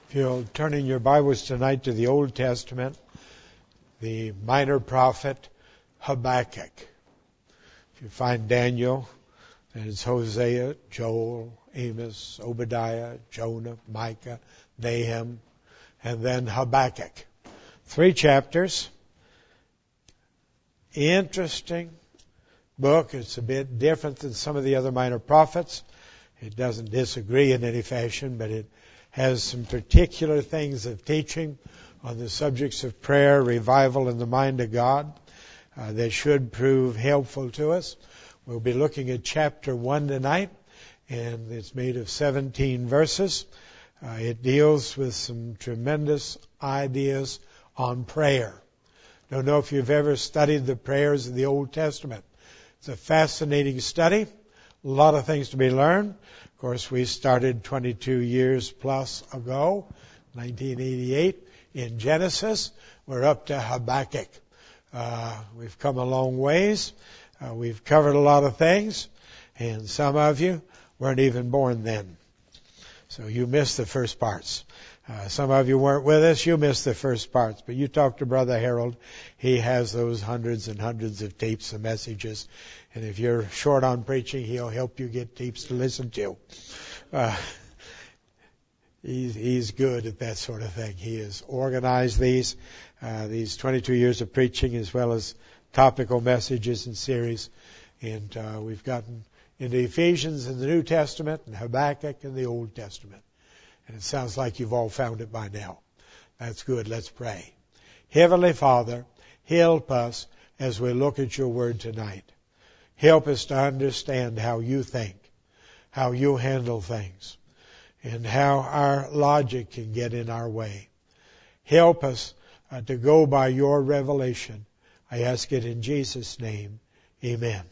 If you'll turn in your Bibles tonight to the Old Testament, the minor prophet Habakkuk. If you find Daniel, then it's Hosea, Joel, Amos, Obadiah, Jonah, Micah, Nahum, and then Habakkuk. 3 chapters. Interesting book. It's a bit different than some of the other minor prophets. It doesn't disagree in any fashion, but it has some particular things of teaching on the subjects of prayer, revival, and the mind of God that should prove helpful to us. We'll be looking at chapter 1 tonight, and it's made of 17 verses. It deals with some tremendous ideas on prayer. Don't know if you've ever studied the prayers of the Old Testament. It's a fascinating study. A lot of things to be learned. Of course, we started 22 years plus ago, 1988, in Genesis. We're up to Habakkuk. We've come a long ways. We've covered a lot of things, and some of you weren't even born then. So you missed the first parts. Some of you weren't with us. You missed the first parts. But you talk to Brother Harold. He has those hundreds and hundreds of tapes and messages. And if you're short on preaching, he'll help you get tapes to listen to. He's good at that sort of thing. He has organized these 22 years of preaching as well as topical messages and series. And we've gotten into Ephesians in the New Testament and Habakkuk in the Old Testament. And it sounds like you've all found it by now. That's good. Let's pray. Heavenly Father, help us as we look at your word tonight. Help us to understand how you think, how you handle things, and how our logic can get in our way. Help us to go by your revelation. I ask it in Jesus' name. Amen.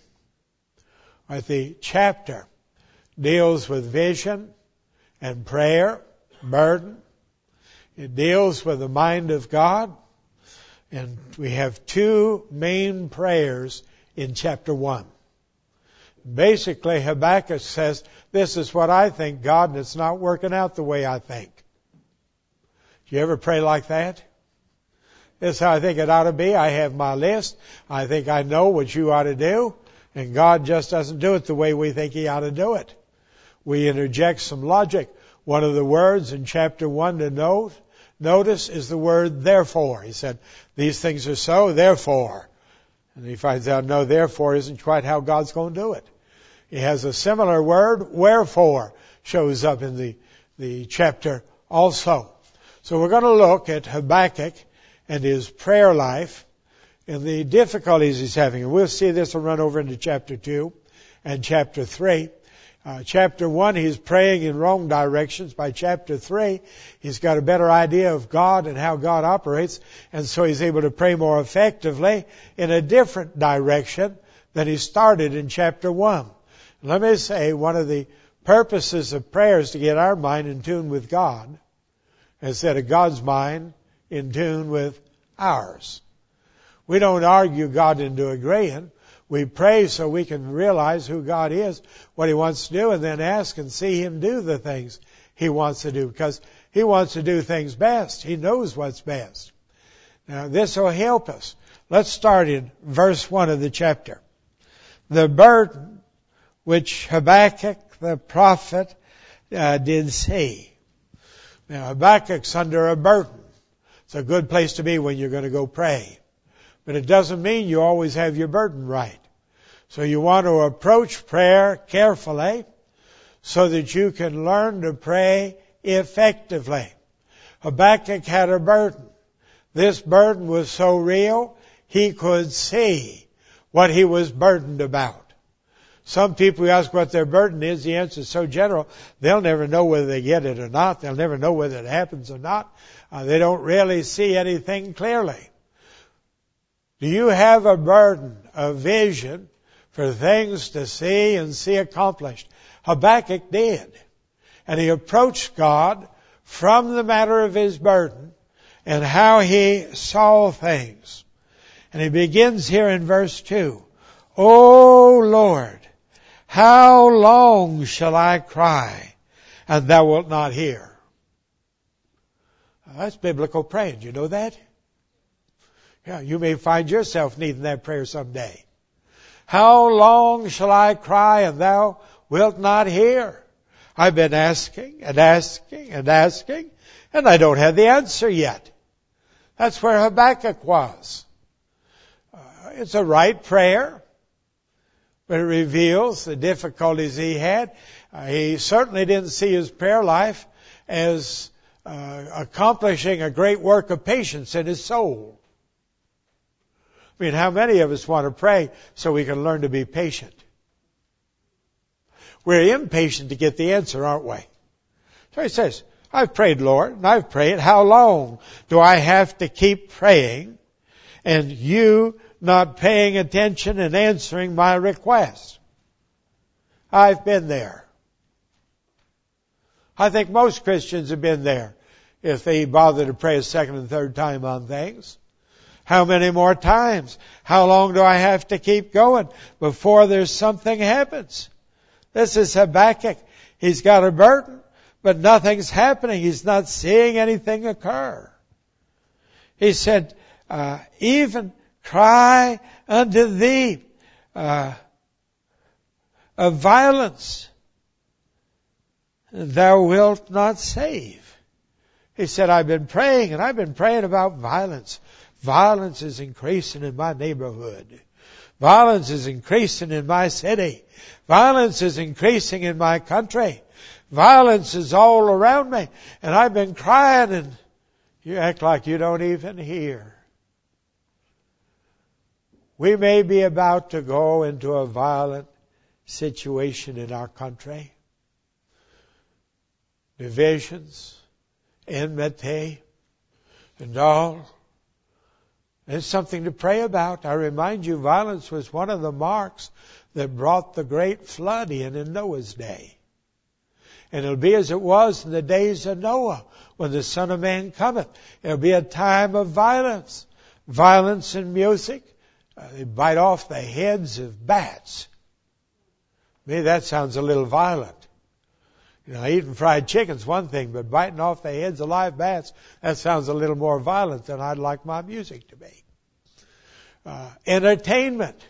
The chapter deals with vision and prayer, burden. It deals with the mind of God. And we have 2 main prayers in chapter 1. Basically, Habakkuk says, this is what I think, God, and it's not working out the way I think. Do you ever pray like that? This is how I think it ought to be. I have my list. I think I know what you ought to do. And God just doesn't do it the way we think He ought to do it. We interject some logic. One of the words in chapter 1 to notice is the word therefore. He said, these things are so, therefore. And he finds out, no, therefore isn't quite how God's going to do it. He has a similar word, wherefore, shows up in the chapter also. So we're going to look at Habakkuk and his prayer life and the difficulties he's having. And we'll see this will run over into chapter 2 and chapter 3. Chapter 1, he's praying in wrong directions. By chapter 3, he's got a better idea of God and how God operates, and so he's able to pray more effectively in a different direction than he started in chapter 1. Let me say, one of the purposes of prayer is to get our mind in tune with God, instead of God's mind in tune with ours. We don't argue God into agreeing. We pray so we can realize who God is, what He wants to do, and then ask and see Him do the things He wants to do, because He wants to do things best. He knows what's best. Now, this will help us. Let's start in verse 1 of the chapter. The burden which Habakkuk the prophet did see. Now, Habakkuk's under a burden. It's a good place to be when you're going to go pray. But it doesn't mean you always have your burden right. So you want to approach prayer carefully so that you can learn to pray effectively. Habakkuk had a burden. This burden was so real, he could see what he was burdened about. Some people who ask what their burden is, the answer is so general, they'll never know whether they get it or not. They'll never know whether it happens or not. They don't really see anything clearly. Do you have a burden, a vision for things to see and see accomplished? Habakkuk did. And he approached God from the matter of his burden and how he saw things. And he begins here in verse 2. O Lord, how long shall I cry, and thou wilt not hear? That's biblical praying. Do you know that? Yeah, you may find yourself needing that prayer someday. How long shall I cry and thou wilt not hear? I've been asking and asking and asking, and I don't have the answer yet. That's where Habakkuk was. It's a right prayer, but it reveals the difficulties he had. He certainly didn't see his prayer life as accomplishing a great work of patience in his soul. I mean, how many of us want to pray so we can learn to be patient? We're impatient to get the answer, aren't we? So he says, I've prayed, Lord, and I've prayed. How long do I have to keep praying and you not paying attention and answering my request? I've been there. I think most Christians have been there if they bother to pray a second and third time on things. How many more times? How long do I have to keep going before there's something happens? This is Habakkuk. He's got a burden, but nothing's happening. He's not seeing anything occur. He said, even cry unto thee of violence, thou wilt not save. He said, I've been praying, and I've been praying about violence. Violence is increasing in my neighborhood. Violence is increasing in my city. Violence is increasing in my country. Violence is all around me. And I've been crying, and you act like you don't even hear. We may be about to go into a violent situation in our country. Divisions, enmity, and all. It's something to pray about. I remind you, violence was one of the marks that brought the great flood in Noah's day. And it'll be as it was in the days of Noah, when the Son of Man cometh. It'll be a time of violence. Violence in music. They bite off the heads of bats. Maybe that sounds a little violent. You know, eating fried chicken's one thing, but biting off the heads of live bats, that sounds a little more violent than I'd like my music to be. Entertainment.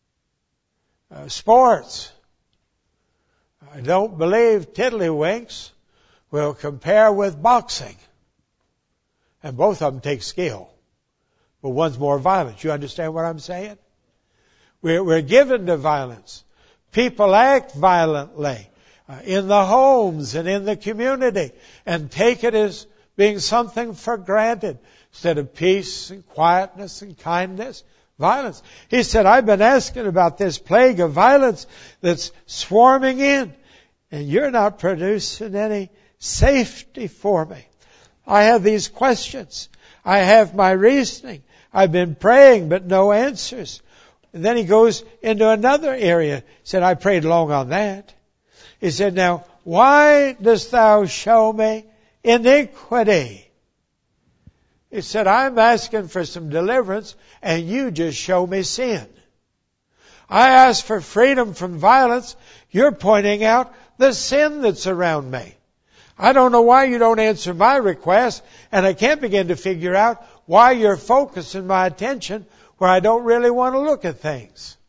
Sports. I don't believe tiddlywinks will compare with boxing. And both of them take skill. But one's more violent. You understand what I'm saying? We're given to violence. People act violently in the homes and in the community and take it as being something for granted instead of peace and quietness and kindness. Violence. He said, I've been asking about this plague of violence that's swarming in, and you're not producing any safety for me. I have these questions. I have my reasoning. I've been praying, but no answers. And then he goes into another area. He said, I prayed long on that. He said, now, why dost thou show me iniquity? He said, I'm asking for some deliverance, and you just show me sin. I ask for freedom from violence. You're pointing out the sin that's around me. I don't know why you don't answer my request, and I can't begin to figure out why you're focusing my attention where I don't really want to look at things.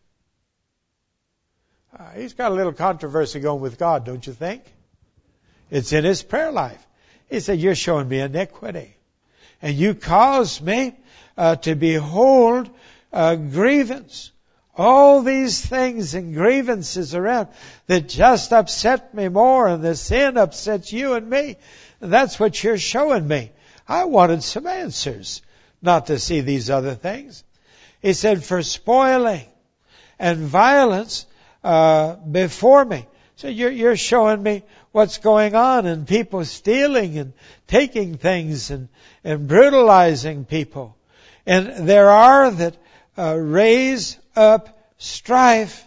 He's got a little controversy going with God, don't you think? It's in his prayer life. He said, you're showing me iniquity. And you cause me to behold grievance. All these things and grievances around that just upset me more, and the sin upsets you and me. And that's what you're showing me. I wanted some answers, not to see these other things. He said, for spoiling and violence before me. So you're showing me what's going on, and people stealing and taking things and brutalizing people. And there are that raise up strife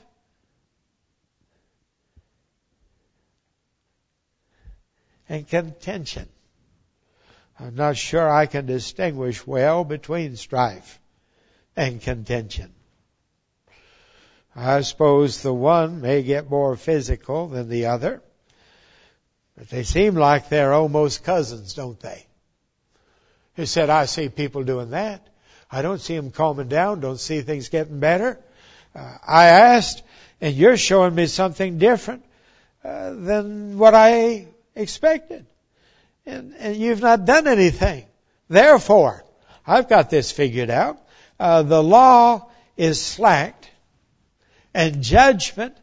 and contention. I'm not sure I can distinguish well between strife and contention. I suppose the one may get more physical than the other, but they seem like they're almost cousins, don't they? He said, I see people doing that. I don't see them calming down, don't see things getting better. I asked, and you're showing me something different than what I expected. And you've not done anything. Therefore, I've got this figured out. The law is slacked, and judgment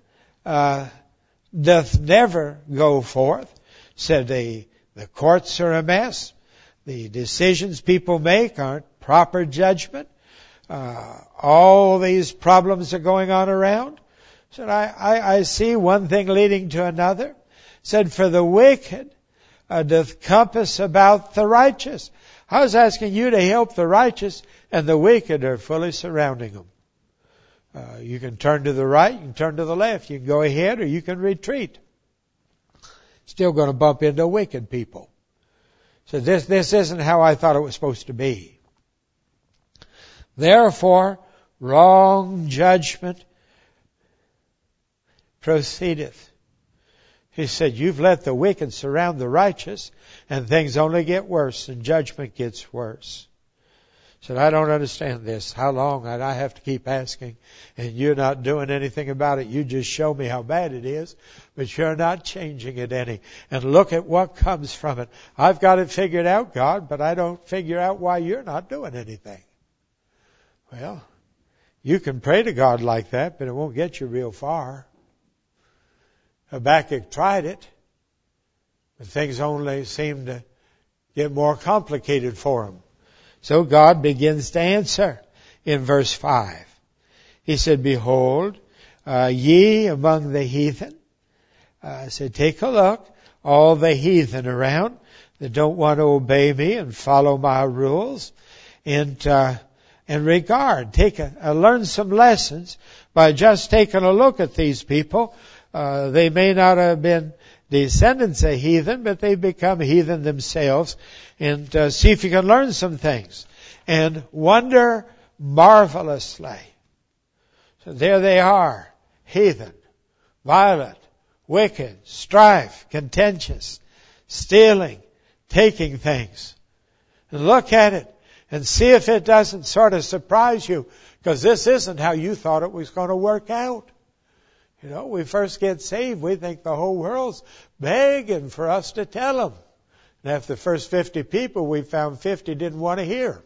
doth never go forth. Said the courts are a mess. The decisions people make aren't proper judgment. All these problems are going on around. Said, I see one thing leading to another. Said, for the wicked doth compass about the righteous. I was asking you to help the righteous, and the wicked are fully surrounding them. You can turn to the right, you can turn to the left, you can go ahead, or you can retreat. Still going to bump into wicked people. So this isn't how I thought it was supposed to be. Therefore, wrong judgment proceedeth. He said, you've let the wicked surround the righteous, and things only get worse, and judgment gets worse. He said, I don't understand this. How long? And I have to keep asking, and you're not doing anything about it. You just show me how bad it is, but you're not changing it any. And look at what comes from it. I've got it figured out, God, but I don't figure out why you're not doing anything. Well, you can pray to God like that, but it won't get you real far. Habakkuk tried it, but things only seemed to get more complicated for him. So God begins to answer in verse 5. He said, behold, ye among the heathen. Said, take a look, all the heathen around that don't want to obey me and follow my rules, and regard. Learn some lessons by just taking a look at these people. They may not have been descendants of heathen, but they've become heathen themselves. And see if you can learn some things. And wonder marvelously. So there they are. Heathen, violent, wicked, strife, contentious, stealing, taking things. And look at it and see if it doesn't sort of surprise you. Because this isn't how you thought it was going to work out. You know, we first get saved, we think the whole world's begging for us to tell them. And after the first 50 people, we found 50 didn't want to hear.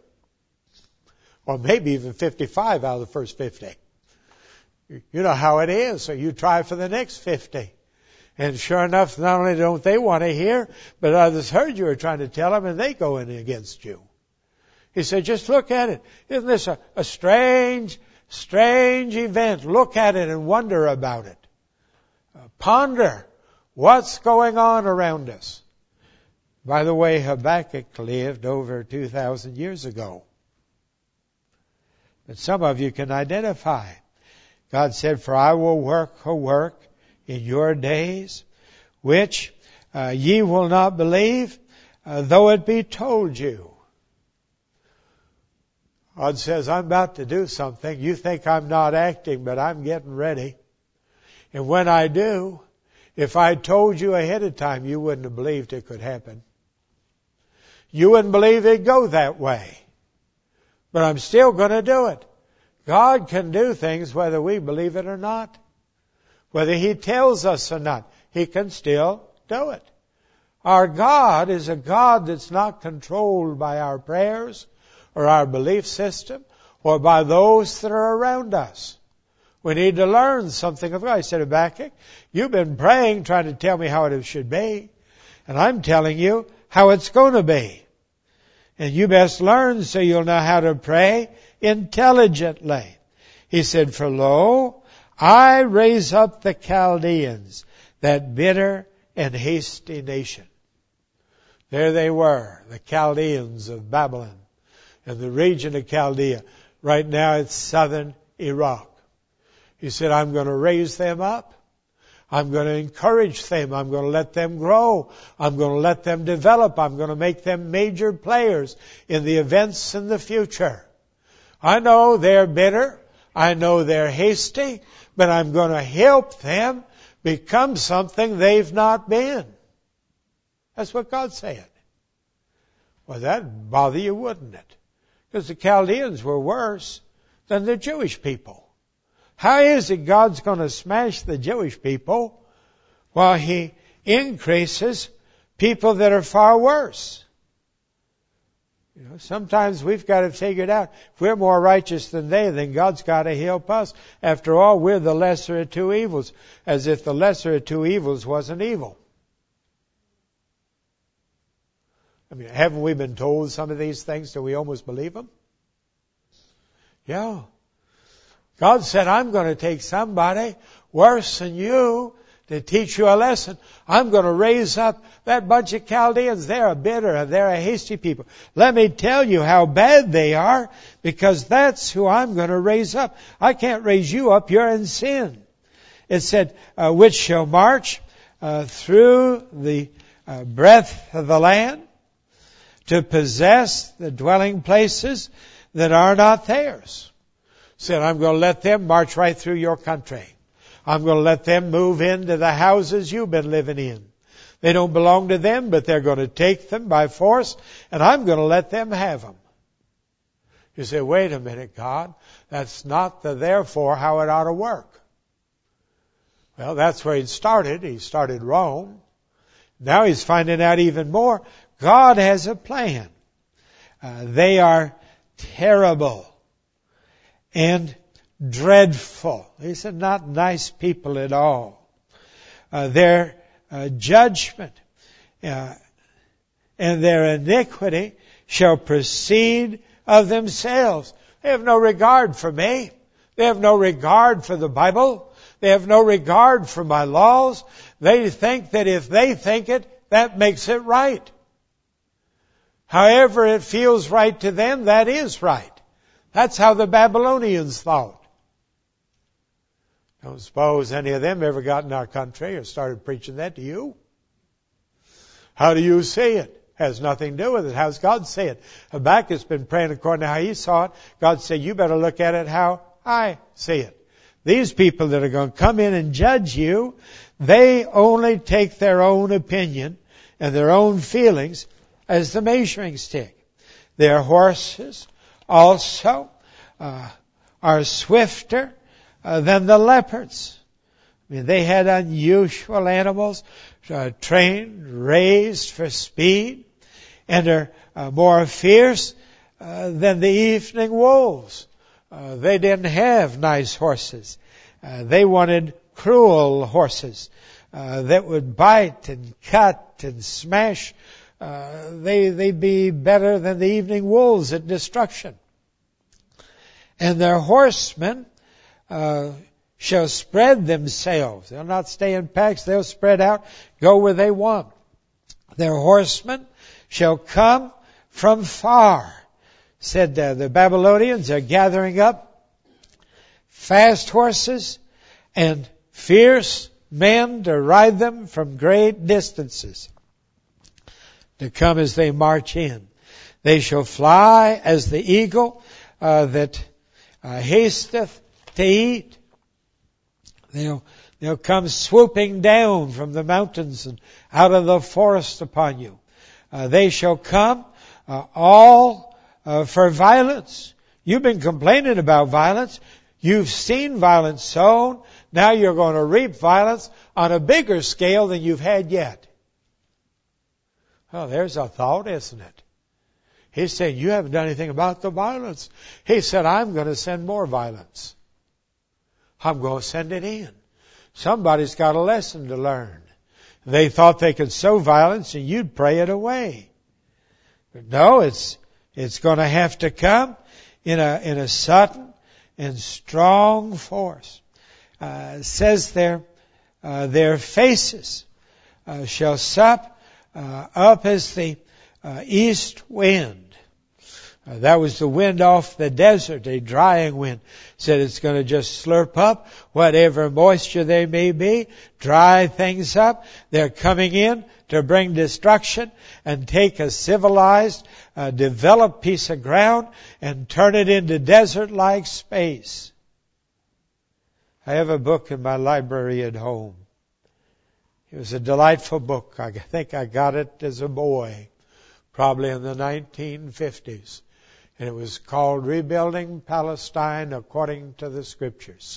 Or maybe even 55 out of the first 50. You know how it is, so you try for the next 50. And sure enough, not only don't they want to hear, but others heard you were trying to tell them, and they go in against you. He said, just look at it. Isn't this a strange event? Look at it and wonder about it. Ponder what's going on around us. By the way, Habakkuk lived over 2,000 years ago. But some of you can identify. God said, for I will work a work in your days, which ye will not believe, though it be told you. God says, I'm about to do something. You think I'm not acting, but I'm getting ready. And when I do, if I told you ahead of time, you wouldn't have believed it could happen. You wouldn't believe it'd go that way. But I'm still going to do it. God can do things whether we believe it or not. Whether He tells us or not, He can still do it. Our God is a God that's not controlled by our prayers or our belief system or by those that are around us. We need to learn something of God. He said, Habakkuk, you've been praying, trying to tell me how it should be. And I'm telling you how it's going to be. And you best learn so you'll know how to pray intelligently. He said, for lo, I raise up the Chaldeans, that bitter and hasty nation. There they were, the Chaldeans of Babylon, and the region of Chaldea. Right now it's southern Iraq. He said, I'm going to raise them up. I'm going to encourage them. I'm going to let them grow. I'm going to let them develop. I'm going to make them major players in the events in the future. I know they're bitter. I know they're hasty, but I'm going to help them become something they've not been. That's what God said. Well, that'd bother you, wouldn't it? Because the Chaldeans were worse than the Jewish people. How is it God's going to smash the Jewish people while He increases people that are far worse? You know, sometimes we've got to figure it out. If we're more righteous than they, then God's got to help us. After all, we're the lesser of two evils, as if the lesser of two evils wasn't evil. I mean, haven't we been told some of these things till we almost believe them? Yeah. God said, I'm going to take somebody worse than you to teach you a lesson. I'm going to raise up that bunch of Chaldeans. They're a bitter, they're a hasty people. Let me tell you how bad they are, because that's who I'm going to raise up. I can't raise you up. You're in sin. It said, which shall march through the breadth of the land to possess the dwelling places that are not theirs. Said, I'm going to let them march right through your country. I'm going to let them move into the houses you've been living in. They don't belong to them, but they're going to take them by force, and I'm going to let them have them. You say, wait a minute, God. That's not the therefore how it ought to work. Well, that's where he started. He started wrong. Now he's finding out even more. God has a plan. They are terrible and dreadful. He said, not nice people at all. Their judgment and their iniquity shall proceed of themselves. They have no regard for me. They have no regard for the Bible. They have no regard for my laws. They think that if they think it, that makes it right. However it feels right to them, that is right. That's how the Babylonians thought. Don't suppose any of them ever got in our country or started preaching that to you. How do you see it? Has nothing to do with it. How's God see it? Habakkuk's been praying according to how he saw it. God said, you better look at it how I see it. These people that are going to come in and judge you, they only take their own opinion and their own feelings as the measuring stick. Their horses also are swifter than the leopards. I mean, they had unusual animals, trained, raised for speed, and are more fierce than the evening wolves. They didn't have nice horses. They wanted cruel horses that would bite and cut and smash. They'd be better than the evening wolves at destruction. And their horsemen shall spread themselves. They'll not stay in packs. They'll spread out, go where they want. Their horsemen shall come from far. Said the Babylonians are gathering up fast horses and fierce men to ride them from great distances, to come as they march in. They shall fly as the eagle that hasteth to eat. They'll come swooping down from the mountains and out of the forest upon you. They shall come all for violence. You've been complaining about violence. You've seen violence sown. Now you're going to reap violence on a bigger scale than you've had yet. Oh, there's a thought, isn't it? He's saying, you haven't done anything about the violence. He said, I'm going to send more violence. I'm going to send it in. Somebody's got a lesson to learn. They thought they could sow violence and you'd pray it away. But no, it's going to have to come in a sudden and strong force. It says there, their faces shall sup up as the east wind. That was the wind off the desert, a drying wind. Said it's going to just slurp up whatever moisture there may be, dry things up. They're coming in to bring destruction and take a civilized, developed piece of ground and turn it into desert-like space. I have a book in my library at home. It was a delightful book. I think I got it as a boy. probably in the 1950s. And it was called Rebuilding Palestine According to the Scriptures.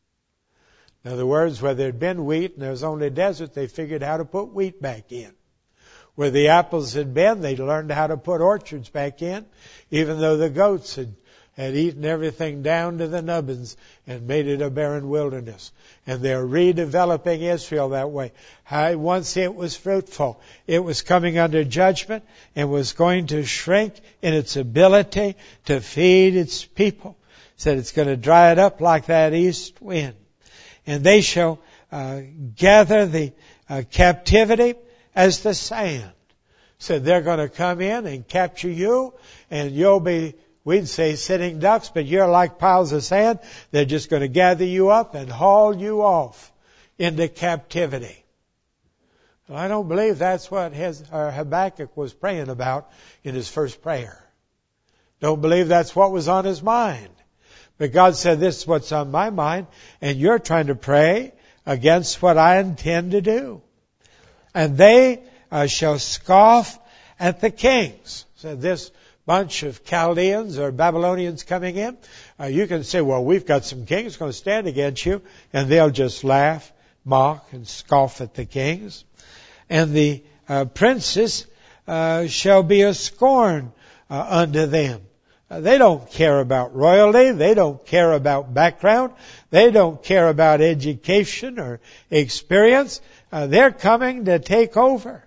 In other words, where there had been wheat and there was only desert, they figured how to put wheat back in. Where the apples had been, they learned how to put orchards back in, even though the goats had eaten everything down to the nubbins and made it a barren wilderness. And they're redeveloping Israel that way. Once it was fruitful, it was coming under judgment and was going to shrink in its ability to feed its people. Said it's going to dry it up like that east wind. And they shall gather the captivity as the sand. So they're going to come in and capture you, and you'll be, we'd say, sitting ducks, but you're like piles of sand. They're just going to gather you up and haul you off into captivity. Well, I don't believe that's what Habakkuk was praying about in his first prayer. Don't believe that's what was on his mind. But God said, this is what's on my mind, and you're trying to pray against what I intend to do. And they shall scoff at the kings. So this bunch of Chaldeans or Babylonians coming in, you can say, well, we've got some kings going to stand against you, and they'll just laugh, mock, and scoff at the kings. And the princes shall be a scorn unto them. They don't care about royalty. They don't care about background. They don't care about education or experience. They're coming to take over.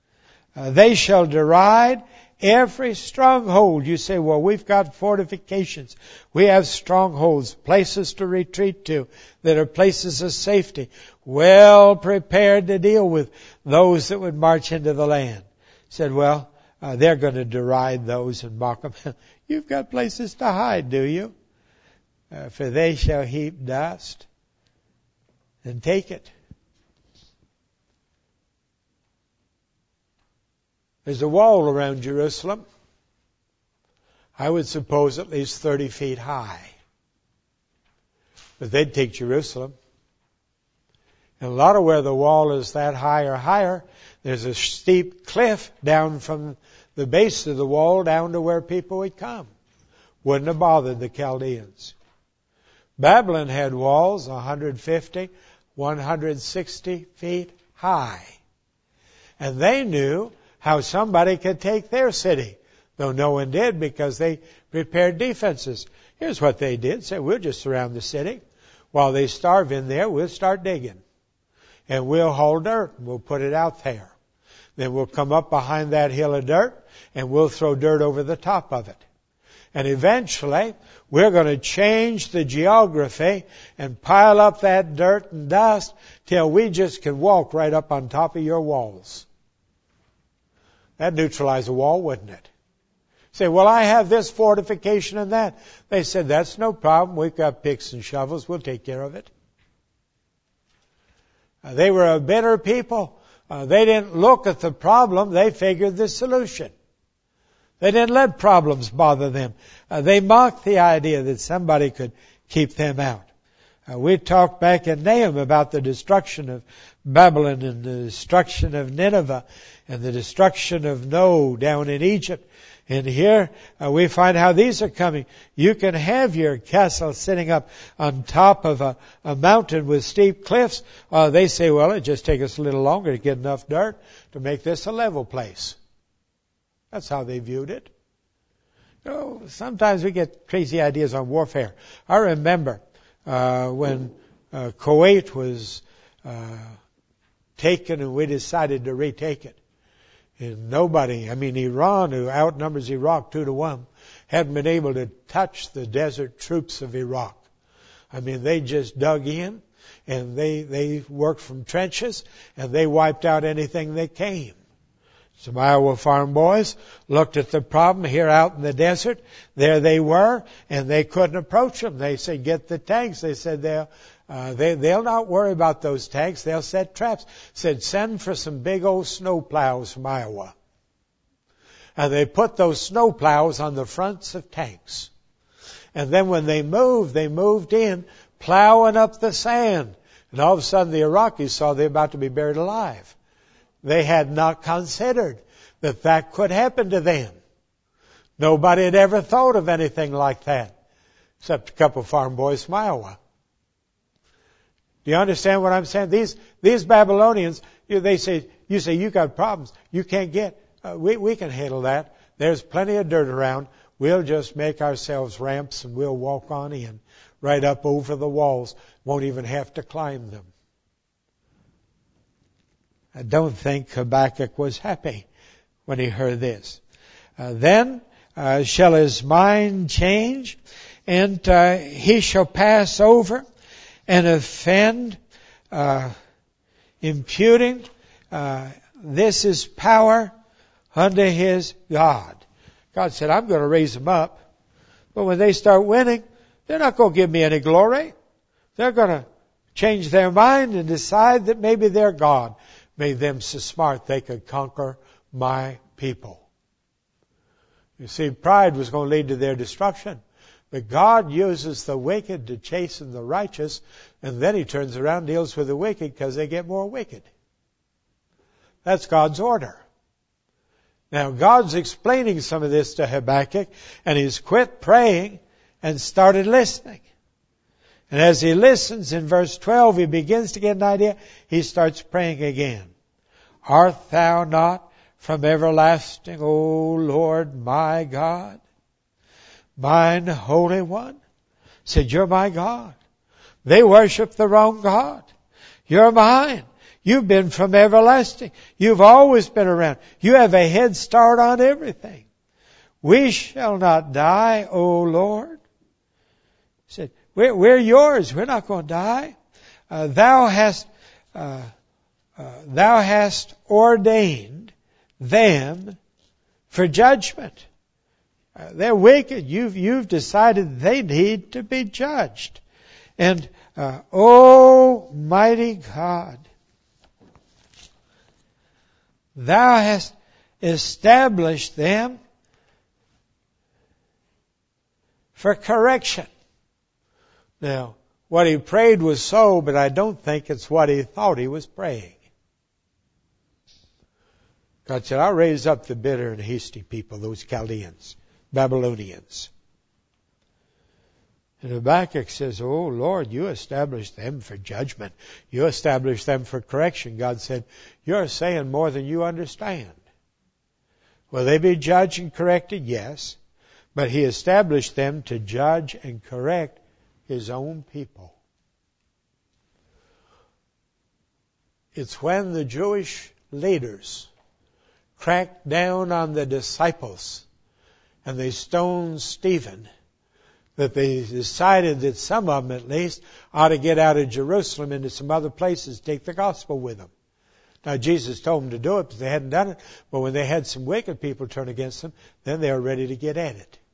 They shall deride every stronghold. You say, well, we've got fortifications. We have strongholds, places to retreat to that are places of safety, well prepared to deal with those that would march into the land. Said, well, they're going to deride those and mock them. You've got places to hide, do you? For they shall heap dust and take it. There's a wall around Jerusalem. I would suppose at least 30 feet high. But they'd take Jerusalem. And a lot of where the wall is that high or higher, there's a steep cliff down from the base of the wall down to where people would come. Wouldn't have bothered the Chaldeans. Babylon had walls 150, 160 feet high. And they knew how somebody could take their city, though no one did because they prepared defenses. Here's what they did. Say, we'll just surround the city. While they starve in there, we'll start digging. And we'll haul dirt and we'll put it out there. Then we'll come up behind that hill of dirt and we'll throw dirt over the top of it. And eventually, we're going to change the geography and pile up that dirt and dust till we just can walk right up on top of your walls. That'd neutralize a wall, wouldn't it? Say, well, I have this fortification and that. They said, that's no problem. We've got picks and shovels. We'll take care of it. They were a bitter people. They didn't look at the problem. They figured the solution. They didn't let problems bother them. They mocked the idea that somebody could keep them out. We talked back in Nahum about the destruction of Babylon and the destruction of Nineveh and the destruction of No down in Egypt. And here we find how these are coming. You can have your castle sitting up on top of a mountain with steep cliffs. They say, well, it just takes us a little longer to get enough dirt to make this a level place. That's how they viewed it. You know, sometimes we get crazy ideas on warfare. I remember when Kuwait was taken and we decided to retake it. And nobody, Iran, who outnumbers Iraq 2-1, hadn't been able to touch the desert troops of Iraq. They just dug in and they worked from trenches and they wiped out anything that came. Some Iowa farm boys looked at the problem here out in the desert. There they were, and they couldn't approach them. They said, get the tanks. They said, they'll not worry about those tanks. They'll set traps. Said, send for some big old snow plows from Iowa. And they put those snow plows on the fronts of tanks. And then when they moved in, plowing up the sand. And all of a sudden the Iraqis saw they were about to be buried alive. they had not considered that that could happen to them. Nobody had ever thought of anything like that, except a couple of farm boys from Iowa. Do you understand what I'm saying? These Babylonians, they say, you say, you got problems. You can't get, we can handle that. There's plenty of dirt around. We'll just make ourselves ramps and we'll walk on in, right up over the walls. Won't even have to climb them. I don't think Habakkuk was happy when he heard this. Then shall his mind change, and he shall pass over and offend, imputing this is power unto his God. God said, I'm going to raise them up. But when they start winning, they're not going to give me any glory. They're going to change their mind and decide that maybe their God made them so smart they could conquer my people. You see, pride was going to lead to their destruction. But God uses the wicked to chasten the righteous, and then He turns around and deals with the wicked because they get more wicked. That's God's order. Now, God's explaining some of this to Habakkuk, and he's quit praying and started listening. And as he listens, in verse 12, he begins to get an idea. He starts praying again. Art thou not from everlasting, O Lord my God? Mine Holy One? Said, you're my God. They worship the wrong God. You're mine. You've been from everlasting. You've always been around. You have a head start on everything. We shall not die, O Lord. He said, we're yours. We're not going to die. Thou hast ordained them for judgment. They're wicked. You've decided they need to be judged. And, Almighty God, Thou hast established them for correction. Now, what he prayed was so, but I don't think it's what he thought he was praying. God said, I'll raise up the bitter and hasty people, those Chaldeans, Babylonians. And Habakkuk says, oh Lord, you established them for judgment. You established them for correction. God said, you're saying more than you understand. Will they be judged and corrected? Yes. But He established them to judge and correct His own people. It's when the Jewish leaders cracked down on the disciples and they stoned Stephen that they decided that some of them at least ought to get out of Jerusalem into some other places, take the gospel with them. Now Jesus told them to do it, but they hadn't done it. But when they had some wicked people turn against them, then they were ready to get at it.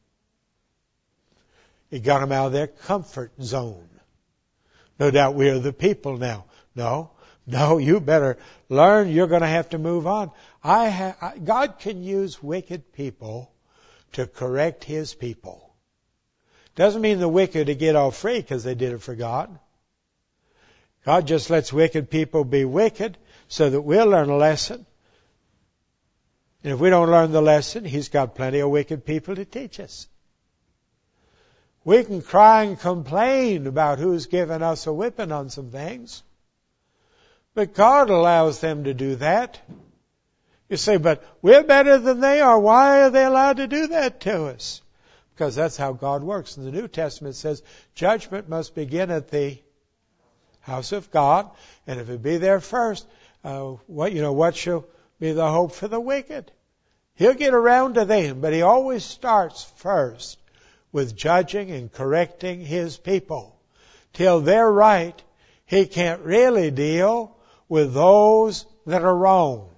It got them out of their comfort zone. No doubt we are the people now. No, you better learn. You're going to have to move on. God can use wicked people to correct His people. Doesn't mean the wicked to get off free because they did it for God. God just lets wicked people be wicked so that we'll learn a lesson. And if we don't learn the lesson, He's got plenty of wicked people to teach us. We can cry and complain about who's given us a whipping on some things. But God allows them to do that. You say, but we're better than they are. Why are they allowed to do that to us? Because that's how God works. In the New Testament it says judgment must begin at the house of God. And if it be there first, what shall be the hope for the wicked? He'll get around to them, but He always starts first with judging and correcting His people. Till they're right, He can't really deal with those that are wrong.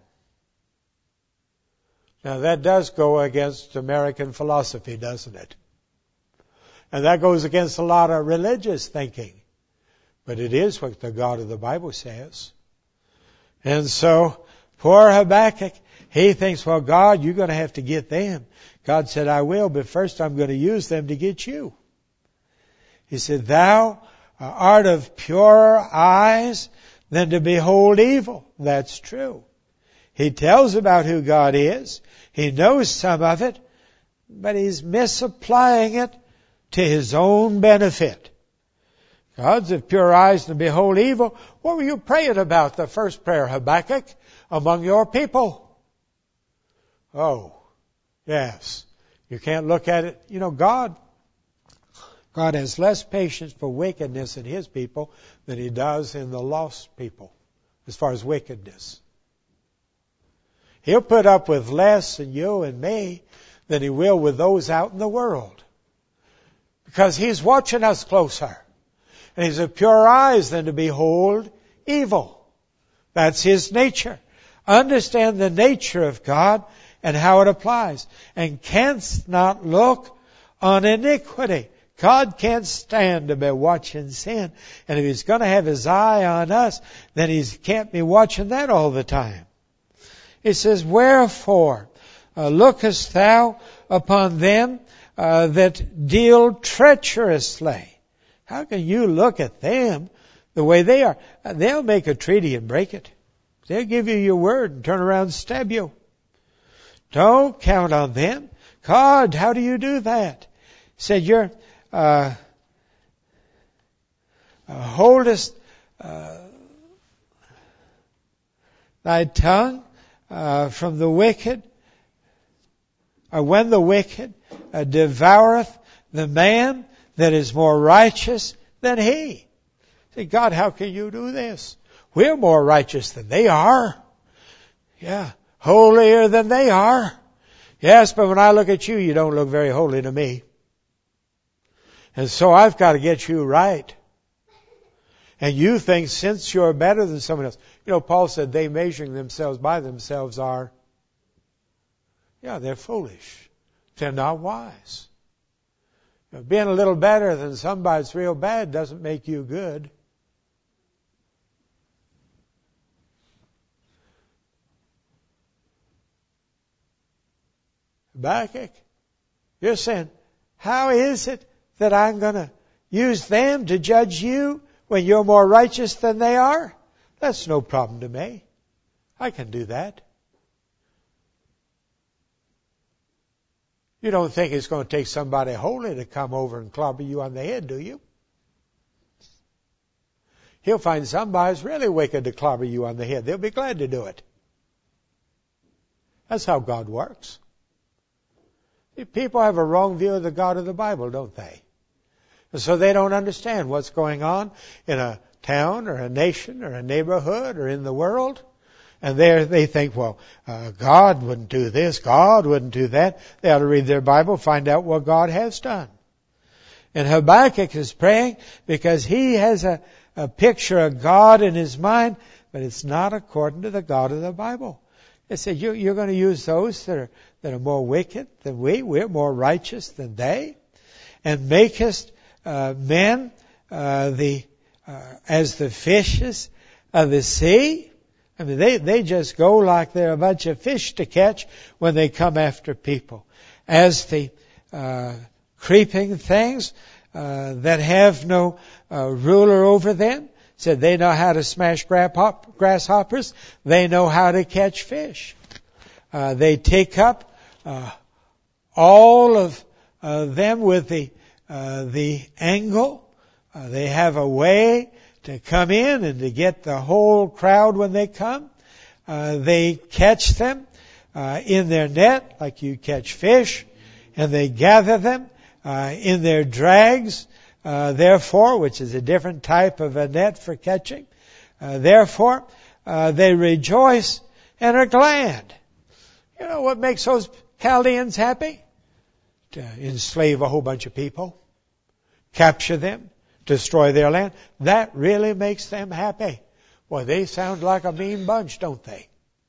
Now that does go against American philosophy, doesn't it? And that goes against a lot of religious thinking. But it is what the God of the Bible says. And so, poor Habakkuk, he thinks, well, God, you're going to have to get them. God said, I will, but first I'm going to use them to get you. He said, thou art of purer eyes than to behold evil. That's true. He tells about who God is. He knows some of it, but he's misapplying it to his own benefit. God's of pure eyes to behold evil. What were you praying about? The first prayer, Habakkuk, among your people. Oh, yes. You can't look at it. You know, God has less patience for wickedness in his people than he does in the lost people, as far as wickedness. He'll put up with less in you and me than he will with those out in the world. Because he's watching us closer. And he's of pure eyes than to behold evil. That's his nature. Understand the nature of God and how it applies. And canst not look on iniquity. God can't stand to be watching sin. And if he's going to have his eye on us, then he can't be watching that all the time. He says, wherefore lookest thou upon them that deal treacherously? How can you look at them the way they are? They'll make a treaty and break it. They'll give you your word and turn around and stab you. Don't count on them. God, how do you do that? He said, you're holdest thy tongue from the wicked, or when the wicked devoureth the man that is more righteous than he. Say, God, how can you do this? We're more righteous than they are. Yeah, holier than they are. Yes, but when I look at you, you don't look very holy to me. And so I've got to get you right. And you think since you're better than someone else. You know, Paul said they measuring themselves by themselves are, they're foolish. They're not wise. Being a little better than somebody that's real bad doesn't make you good. Habakkuk, you're saying, how is it that I'm going to use them to judge you when you're more righteous than they are? That's no problem to me. I can do that. You don't think it's going to take somebody holy to come over and clobber you on the head, do you? He'll find somebody who's really wicked to clobber you on the head. They'll be glad to do it. That's how God works. People have a wrong view of the God of the Bible, don't they? And so they don't understand what's going on in a town or a nation or a neighborhood or in the world. And they think, God wouldn't do this, God wouldn't do that. They ought to read their Bible, find out what God has done. And Habakkuk is praying because he has a picture of God in his mind, but it's not according to the God of the Bible. They said, you're going to use those that are more wicked than we. We're more righteous than they. And makest men as the fishes of the sea. I mean, they just go like they're a bunch of fish to catch when they come after people. As the creeping things that have no ruler over them. Said they know how to smash grasshoppers. They know how to catch fish. They take up all of them with the angle. They have a way to come in and to get the whole crowd when they come. They catch them in their net like you catch fish, and they gather them in their drags. Therefore, which is a different type of a net for catching. Therefore, they rejoice and are glad. You know what makes those Chaldeans happy? To enslave a whole bunch of people, capture them, destroy their land. That really makes them happy. Boy, they sound like a mean bunch, don't they?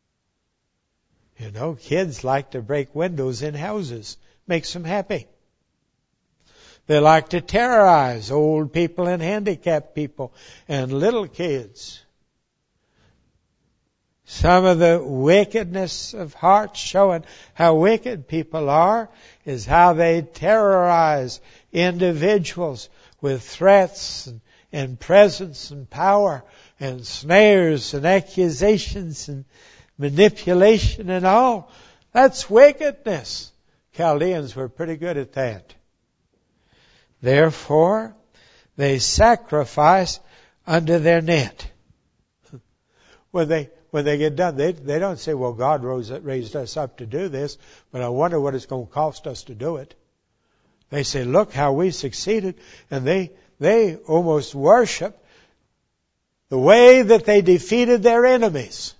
You know, kids like to break windows in houses. Makes them happy. They like to terrorize old people and handicapped people and little kids. Some of the wickedness of heart showing how wicked people are is how they terrorize individuals with threats and presence and power and snares and accusations and manipulation and all. That's wickedness. Chaldeans were pretty good at that. Therefore, they sacrifice under their net. When they get done, they don't say, well, God raised us up to do this, but I wonder what it's going to cost us to do it. They say, look how we succeeded. And they almost worship the way that they defeated their enemies.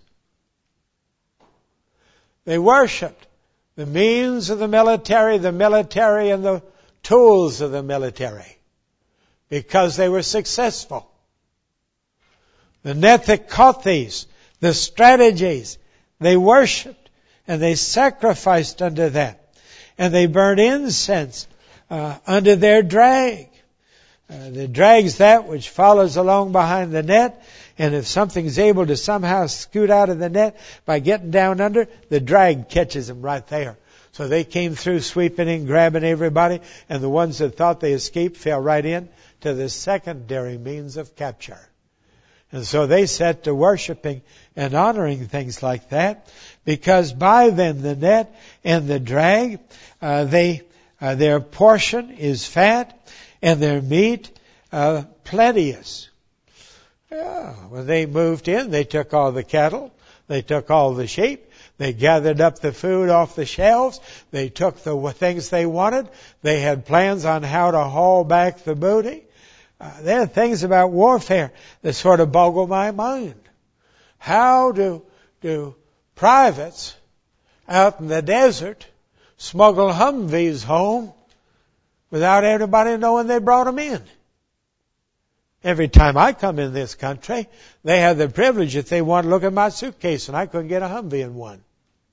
They worshipped the means of the military and the tools of the military, because they were successful. The net that caught these, the strategies, they worshipped and they sacrificed under that. And they burned incense under their drag. The drag's that which follows along behind the net. And if something's able to somehow scoot out of the net by getting down under, the drag catches them right there. So they came through sweeping in, grabbing everybody, and the ones that thought they escaped fell right in to the secondary means of capture. And so they set to worshiping and honoring things like that, because by them the net and the drag, their portion is fat and their meat plenteous. Yeah, when they moved in, they took all the cattle, they took all the sheep, they gathered up the food off the shelves, they took the things they wanted, they had plans on how to haul back the booty. There are things about warfare that sort of boggle my mind. How do privates out in the desert smuggle Humvees home without everybody knowing they brought them in? Every time I come in this country, they have the privilege if they want to look at my suitcase, and I couldn't get a Humvee in one.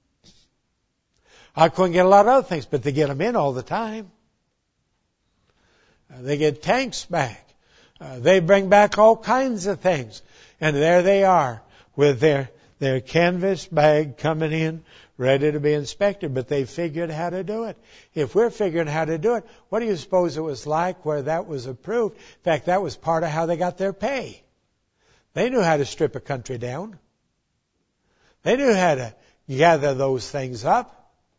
I couldn't get a lot of other things, but they get them in all the time. They get tanks back. They bring back all kinds of things. And there they are with their canvas bag coming in, ready to be inspected. But they figured how to do it. If we're figuring how to do it, what do you suppose it was like where that was approved? In fact, that was part of how they got their pay. They knew how to strip a country down. They knew how to gather those things up.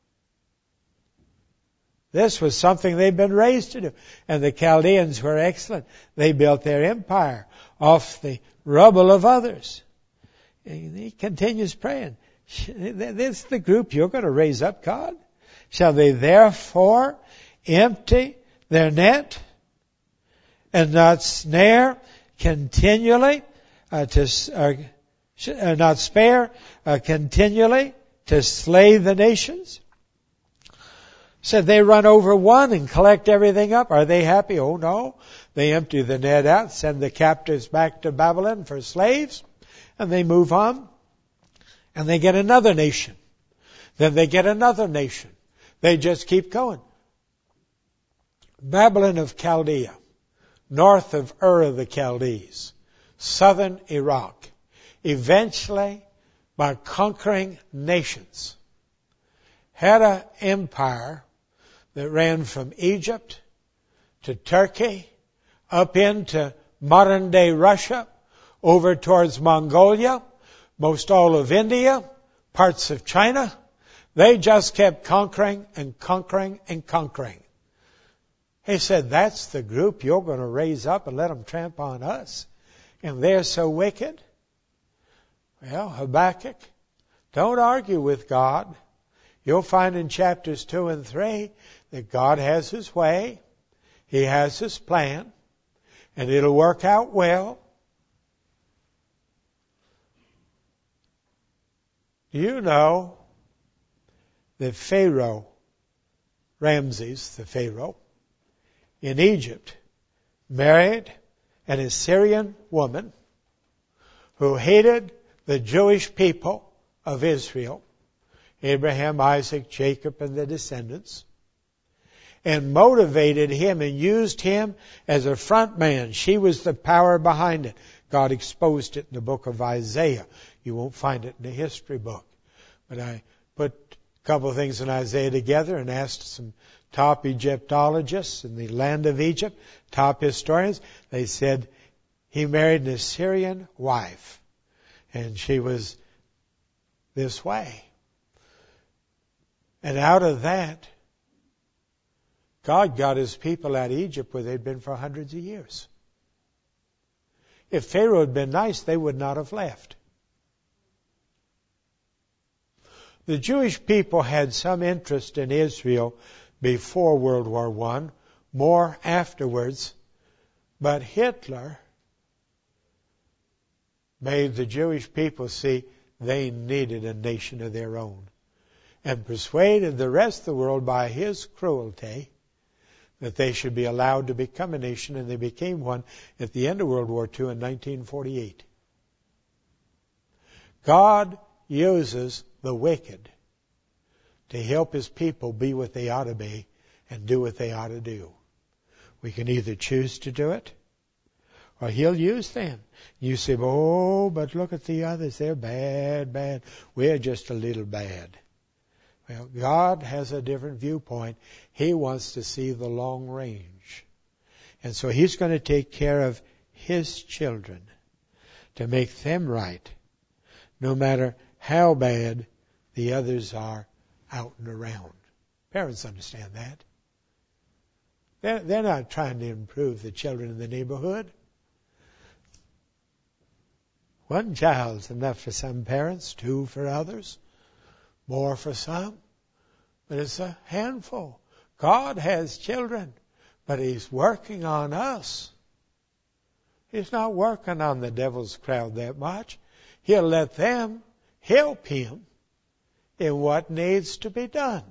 This was something they'd been raised to do. And the Chaldeans were excellent. They built their empire off the rubble of others. And he continues praying. This is the group you're going to raise up, God? Shall they therefore empty their net and not snare continually, not spare continually to slay the nations? Said they run over one and collect everything up. Are they happy? Oh no. They empty the net out, send the captives back to Babylon for slaves, and they move on. And they get another nation. Then they get another nation. They just keep going. Babylon of Chaldea, north of Ur of the Chaldees, southern Iraq, eventually by conquering nations, had an empire that ran from Egypt to Turkey, up into modern-day Russia, over towards Mongolia, most all of India, parts of China. They just kept conquering and conquering and conquering. He said, that's the group you're going to raise up and let them tramp on us. And they're so wicked. Well, Habakkuk, don't argue with God. You'll find in chapters 2 and 3 that God has His way. He has His plan. And it'll work out well. Do you know that Pharaoh, Ramses the Pharaoh, in Egypt, married an Assyrian woman who hated the Jewish people of Israel, Abraham, Isaac, Jacob, and the descendants, and motivated him and used him as a front man. She was the power behind it. God exposed it in the book of Isaiah. You won't find it in the history book. But I put a couple of things in Isaiah together and asked some top Egyptologists in the land of Egypt, top historians. They said he married an Assyrian wife. And she was this way. And out of that, God got His people out of Egypt where they'd been for hundreds of years. If Pharaoh had been nice, they would not have left. The Jewish people had some interest in Israel before World War I, more afterwards. But Hitler made the Jewish people see they needed a nation of their own, and persuaded the rest of the world by his cruelty that they should be allowed to become a nation, and they became one at the end of World War II in 1948. God uses the wicked to help His people be what they ought to be and do what they ought to do. We can either choose to do it, or He'll use them. You say, oh, but look at the others. They're bad. We're just a little bad. Well, God has a different viewpoint. He wants to see the long range. And so He's going to take care of His children to make them right, no matter how bad the others are out and around. Parents understand that. They're not trying to improve the children in the neighborhood. One child's enough for some parents, two for others, more for some. But it's a handful. God has children, but He's working on us. He's not working on the devil's crowd that much. He'll let them help Him in what needs to be done.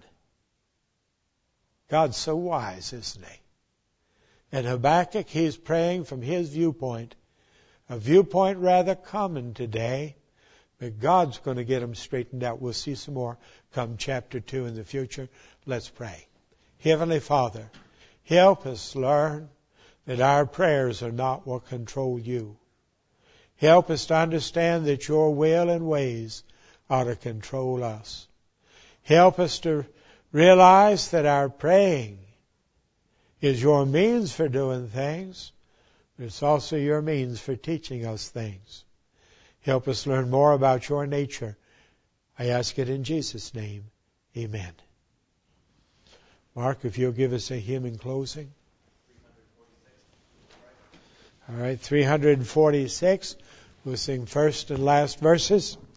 God's so wise, isn't He? In Habakkuk, he's praying from his viewpoint, a viewpoint rather common today, but God's going to get them straightened out. We'll see some more come chapter 2 in the future. Let's pray. Heavenly Father, help us learn that our prayers are not what control You. Help us to understand that Your will and ways ought to control us. Help us to realize that our praying is Your means for doing things, but it's also Your means for teaching us things. Help us learn more about Your nature. I ask it in Jesus' name. Amen. Mark, if you'll give us a hymn in closing. All right, 346. We'll sing first and last verses.